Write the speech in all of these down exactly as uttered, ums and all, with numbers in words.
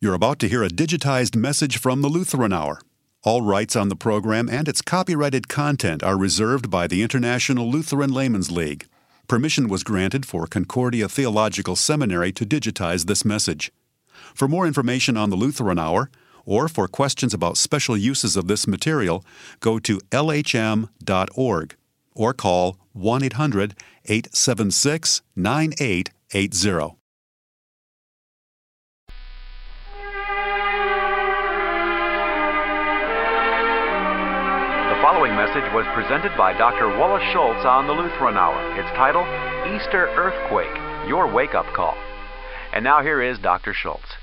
You're about to hear a digitized message from the Lutheran Hour. All rights on the program and its copyrighted content are reserved by the International Lutheran Laymen's League. Permission was granted for Concordia Theological Seminary to digitize this message. For more information on the Lutheran Hour, or for questions about special uses of this material, go to L H M dot org or call one eight hundred, eight seven six, nine eight eight zero. The following message was presented by Doctor Wallace Schultz on the Lutheran Hour. It's titled, Easter Earthquake, Your Wake-Up Call. And now here is Doctor Schultz.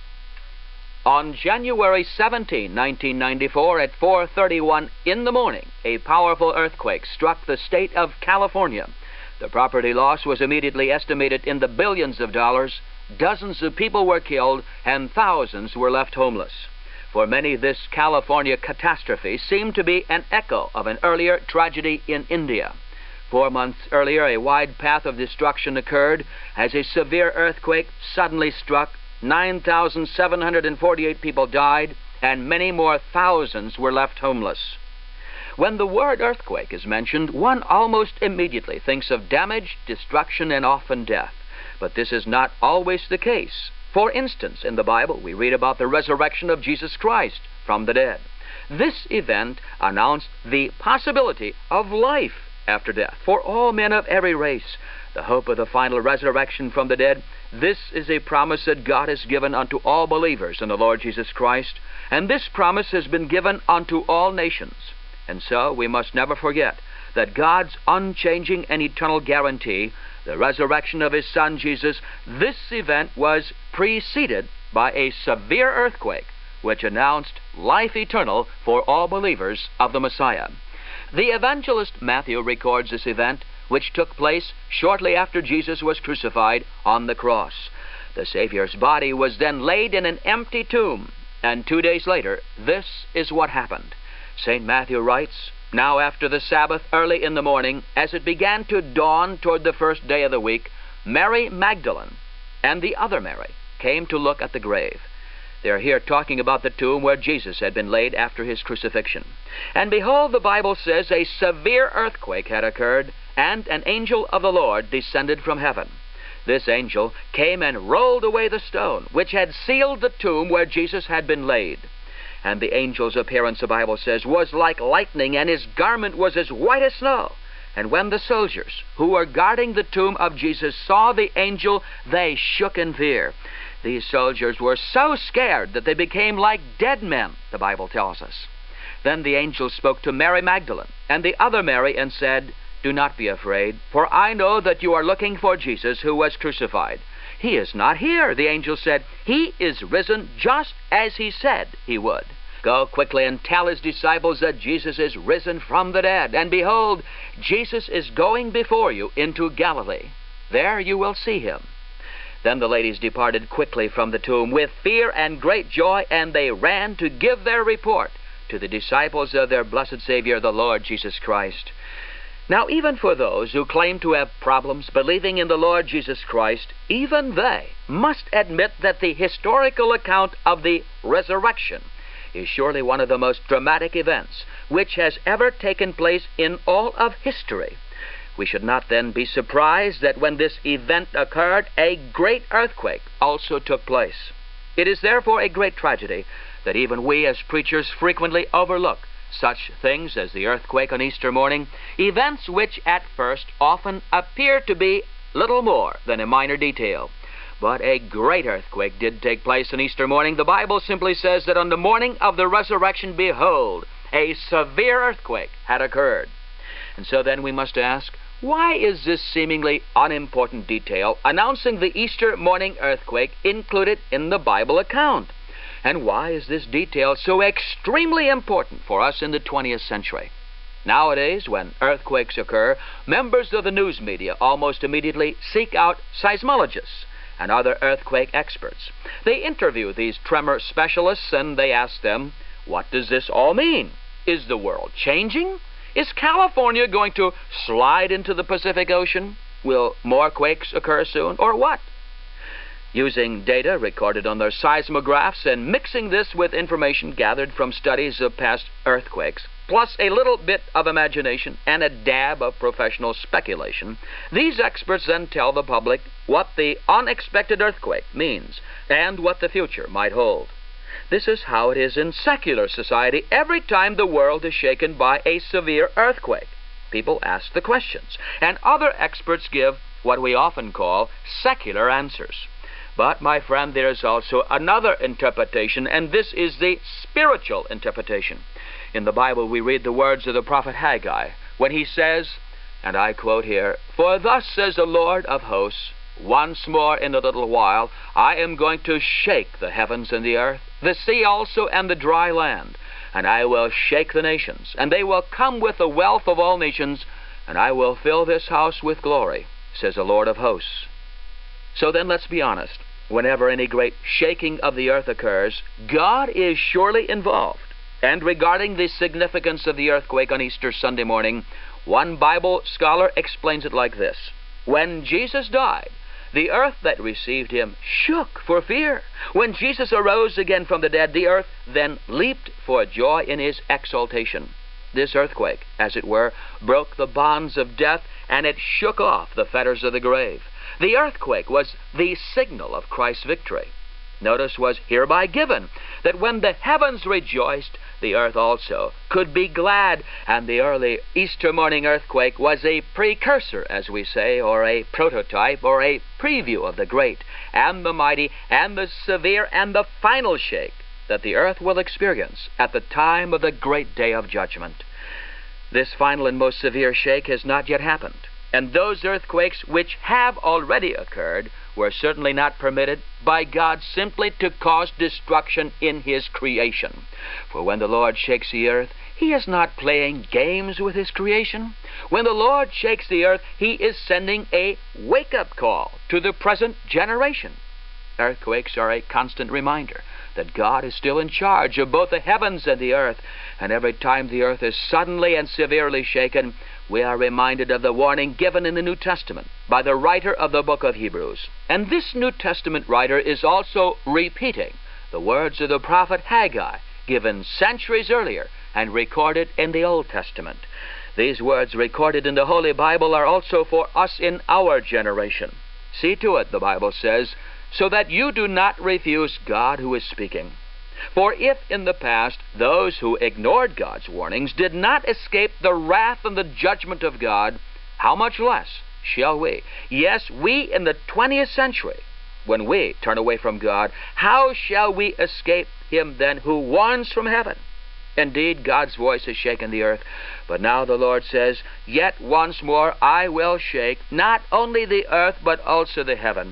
On January seventeenth, nineteen ninety-four, at four thirty-one in the morning, a powerful earthquake struck the state of California. The property loss was immediately estimated in the billions of dollars. Dozens of people were killed, and thousands were left homeless. For many, this California catastrophe seemed to be an echo of an earlier tragedy in India. Four months earlier, a wide path of destruction occurred as a severe earthquake suddenly struck. nine thousand seven hundred forty-eight people died, and many more thousands were left homeless. When the word earthquake is mentioned, one almost immediately thinks of damage, destruction, and often death. But this is not always the case. For instance, in the Bible, we read about the resurrection of Jesus Christ from the dead. This event announced the possibility of life after death for all men of every race. The hope of the final resurrection from the dead, this is a promise that God has given unto all believers in the Lord Jesus Christ, and this promise has been given unto all nations. And so we must never forget that God's unchanging and eternal guarantee, the resurrection of His Son Jesus, this event was preceded by a severe earthquake which announced life eternal for all believers of the Messiah. The evangelist Matthew records this event, which took place shortly after Jesus was crucified on the cross. The Savior's body was then laid in an empty tomb, and two days later, this is what happened. Saint Matthew writes, "Now after the Sabbath, early in the morning, as it began to dawn toward the first day of the week, Mary Magdalene and the other Mary came to look at the grave." They're here talking about the tomb where Jesus had been laid after His crucifixion. "And behold," the Bible says, "a severe earthquake had occurred, and an angel of the Lord descended from heaven. This angel came and rolled away the stone, which had sealed the tomb where Jesus had been laid. And the angel's appearance," the Bible says, "was like lightning, and his garment was as white as snow. And when the soldiers who were guarding the tomb of Jesus saw the angel, they shook in fear." These soldiers were so scared that they became like dead men, the Bible tells us. Then the angel spoke to Mary Magdalene and the other Mary and said, "Do not be afraid, for I know that you are looking for Jesus who was crucified. He is not here," the angel said. "He is risen just as He said He would. Go quickly and tell His disciples that Jesus is risen from the dead. And behold, Jesus is going before you into Galilee. There you will see Him." Then the ladies departed quickly from the tomb with fear and great joy, and they ran to give their report to the disciples of their blessed Savior, the Lord Jesus Christ. Now, even for those who claim to have problems believing in the Lord Jesus Christ, even they must admit that the historical account of the resurrection is surely one of the most dramatic events which has ever taken place in all of history. We should not then be surprised that when this event occurred, a great earthquake also took place. It is therefore a great tragedy that even we as preachers frequently overlook such things as the earthquake on Easter morning, events which at first often appear to be little more than a minor detail. But a great earthquake did take place on Easter morning. The Bible simply says that on the morning of the resurrection, behold, a severe earthquake had occurred. And so then we must ask, why is this seemingly unimportant detail announcing the Easter morning earthquake included in the Bible account? And why is this detail so extremely important for us in the twentieth century? Nowadays, when earthquakes occur, members of the news media almost immediately seek out seismologists and other earthquake experts. They interview these tremor specialists and they ask them, what does this all mean? Is the world changing? Is California going to slide into the Pacific Ocean? Will more quakes occur soon, or what? Using data recorded on their seismographs and mixing this with information gathered from studies of past earthquakes, plus a little bit of imagination and a dab of professional speculation, these experts then tell the public what the unexpected earthquake means and what the future might hold. This is how it is in secular society every time the world is shaken by a severe earthquake. People ask the questions, and other experts give what we often call secular answers. But, my friend, there is also another interpretation, and this is the spiritual interpretation. In the Bible, we read the words of the prophet Haggai when he says, and I quote here, "For thus says the Lord of hosts, once more in a little while I am going to shake the heavens and the earth, the sea also and the dry land, and I will shake the nations, and they will come with the wealth of all nations, and I will fill this house with glory, says the Lord of hosts." So then let's be honest. Whenever any great shaking of the earth occurs, God is surely involved. And regarding the significance of the earthquake on Easter Sunday morning, one Bible scholar explains it like this. When Jesus died, the earth that received him shook for fear. When Jesus arose again from the dead, the earth then leaped for joy in his exaltation. This earthquake, as it were, broke the bonds of death, and it shook off the fetters of the grave. The earthquake was the signal of Christ's victory. Notice was hereby given that when the heavens rejoiced, the earth also could be glad, and the early Easter morning earthquake was a precursor, as we say, or a prototype, or a preview of the great, and the mighty, and the severe, and the final shake that the earth will experience at the time of the great day of judgment. This final and most severe shake has not yet happened, and those earthquakes which have already occurred were certainly not permitted by God simply to cause destruction in his creation. For when the Lord shakes the earth, he is not playing games with his creation. When the Lord shakes the earth, he is sending a wake-up call to the present generation. Earthquakes are a constant reminder that God is still in charge of both the heavens and the earth, and every time the earth is suddenly and severely shaken, we are reminded of the warning given in the New Testament by the writer of the book of Hebrews. And this New Testament writer is also repeating the words of the prophet Haggai, given centuries earlier and recorded in the Old Testament. These words recorded in the Holy Bible are also for us in our generation. See to it, the Bible says, so that you do not refuse God who is speaking. For if in the past those who ignored God's warnings did not escape the wrath and the judgment of God, how much less shall we? Yes, we in the twentieth century, when we turn away from God, how shall we escape him then who warns from heaven? Indeed, God's voice has shaken the earth, but now the Lord says, "Yet once more I will shake not only the earth but also the heaven."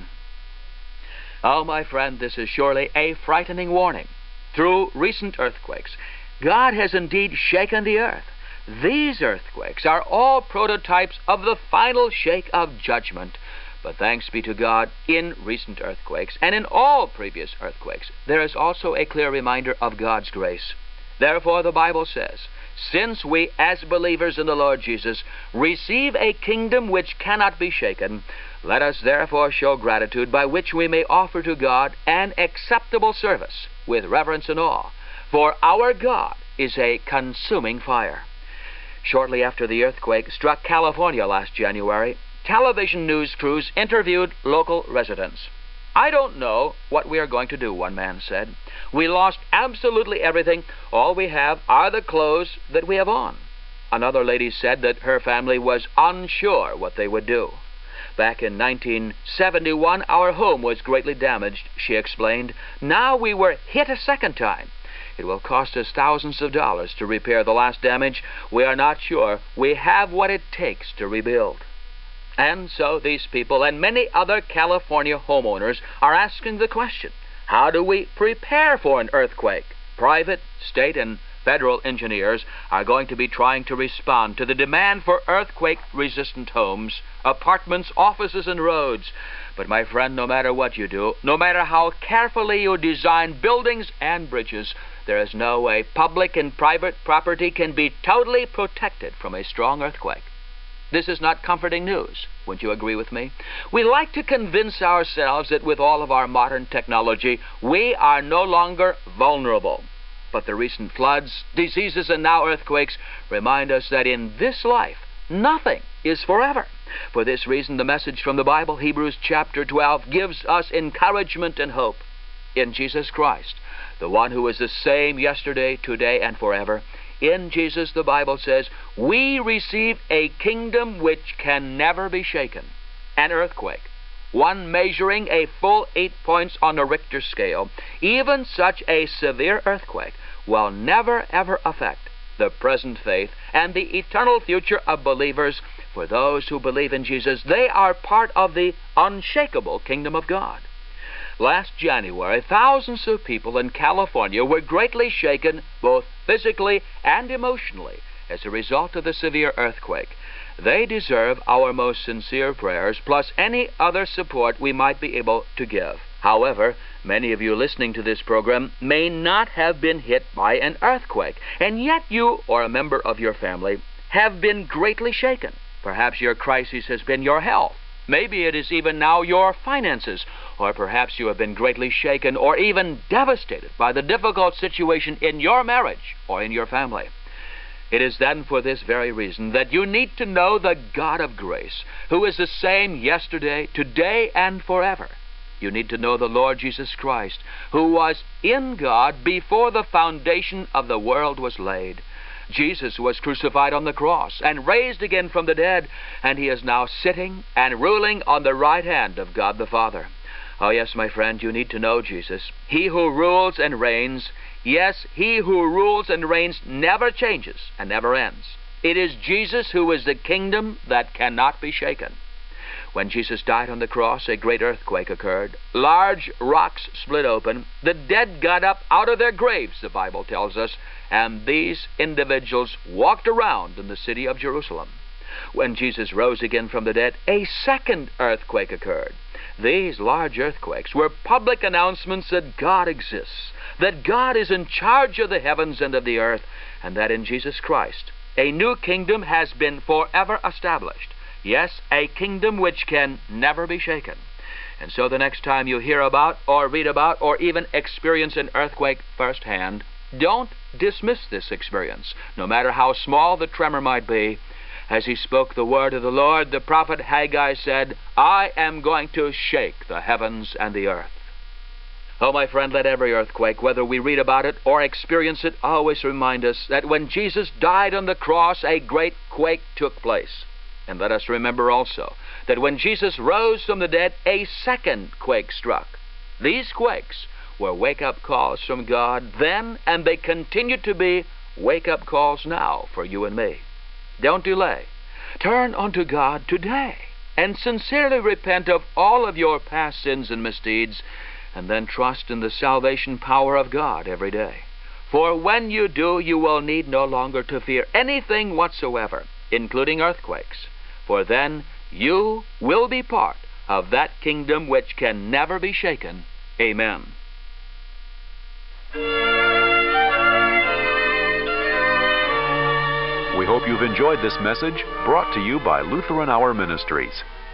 Oh, my friend, this is surely a frightening warning. Through recent earthquakes, God has indeed shaken the earth. These earthquakes are all prototypes of the final shake of judgment. But thanks be to God, in recent earthquakes, and in all previous earthquakes, there is also a clear reminder of God's grace. Therefore, the Bible says, since we, as believers in the Lord Jesus, receive a kingdom which cannot be shaken, let us therefore show gratitude by which we may offer to God an acceptable service with reverence and awe. For our God is a consuming fire. Shortly after the earthquake struck California last January, television news crews interviewed local residents. "I don't know what we are going to do," one man said. "We lost absolutely everything. All we have are the clothes that we have on." Another lady said that her family was unsure what they would do. "Back in nineteen seventy-one, our home was greatly damaged," she explained. "Now we were hit a second time. It will cost us thousands of dollars to repair the last damage. We are not sure we have what it takes to rebuild." And so these people and many other California homeowners are asking the question, how do we prepare for an earthquake? Private, state, and federal engineers are going to be trying to respond to the demand for earthquake-resistant homes, apartments, offices, and roads. But my friend, no matter what you do, no matter how carefully you design buildings and bridges, there is no way public and private property can be totally protected from a strong earthquake. This is not comforting news. Wouldn't you agree with me? We like to convince ourselves that with all of our modern technology, we are no longer vulnerable. But the recent floods, diseases, and now earthquakes remind us that in this life, nothing is forever. For this reason, the message from the Bible, Hebrews chapter twelve, gives us encouragement and hope in Jesus Christ, the one who is the same yesterday, today, and forever. In Jesus, the Bible says, we receive a kingdom which can never be shaken. An earthquake, one measuring a full eight points on the Richter scale, even such a severe earthquake will never ever affect the present faith and the eternal future of believers. For those who believe in Jesus, they are part of the unshakable kingdom of God. Last January, thousands of people in California were greatly shaken both physically and emotionally as a result of the severe earthquake. They deserve our most sincere prayers, plus any other support we might be able to give. However, many of you listening to this program may not have been hit by an earthquake, and yet you or a member of your family have been greatly shaken. Perhaps your crisis has been your health. Maybe it is even now your finances, or perhaps you have been greatly shaken or even devastated by the difficult situation in your marriage or in your family. It is then for this very reason that you need to know the God of grace, who is the same yesterday, today, and forever. You need to know the Lord Jesus Christ, who was in God before the foundation of the world was laid. Jesus was crucified on the cross and raised again from the dead, and he is now sitting and ruling on the right hand of God the Father. Oh yes, my friend, you need to know Jesus. He who rules and reigns, yes, he who rules and reigns never changes and never ends. It is Jesus who is the kingdom that cannot be shaken. When Jesus died on the cross, a great earthquake occurred. Large rocks split open. The dead got up out of their graves, the Bible tells us, and these individuals walked around in the city of Jerusalem. When Jesus rose again from the dead, a second earthquake occurred. These large earthquakes were public announcements that God exists, that God is in charge of the heavens and of the earth, and that in Jesus Christ a new kingdom has been forever established. Yes, a kingdom which can never be shaken. And so the next time you hear about or read about or even experience an earthquake firsthand, don't dismiss this experience, no matter how small the tremor might be. As he spoke the word of the Lord, the prophet Haggai said, I am going to shake the heavens and the earth. Oh, my friend, let every earthquake, whether we read about it or experience it, always remind us that when Jesus died on the cross, a great quake took place. And let us remember also that when Jesus rose from the dead, a second quake struck. These quakes were wake-up calls from God then, and they continue to be wake-up calls now for you and me. Don't delay. Turn unto God today and sincerely repent of all of your past sins and misdeeds, and then trust in the salvation power of God every day. For when you do, you will need no longer to fear anything whatsoever, including earthquakes. For then you will be part of that kingdom which can never be shaken. Amen. We hope you've enjoyed this message brought to you by Lutheran Hour Ministries.